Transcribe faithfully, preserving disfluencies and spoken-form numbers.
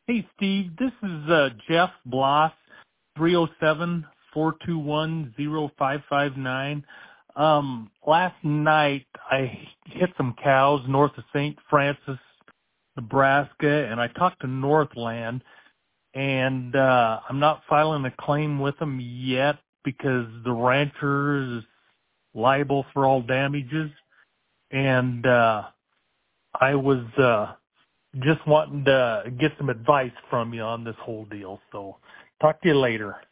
Hey, Steve, this is uh, Jeff Bloss, three oh seven, four two one, oh five five nine. Um, last night I hit some cows north of Saint Francis, Nebraska, and I talked to Northland, and uh, I'm not filing a claim with them yet because the rancher is liable for all damages, and uh, I was uh, just wanting to get some advice from you on this whole deal. So talk to you later.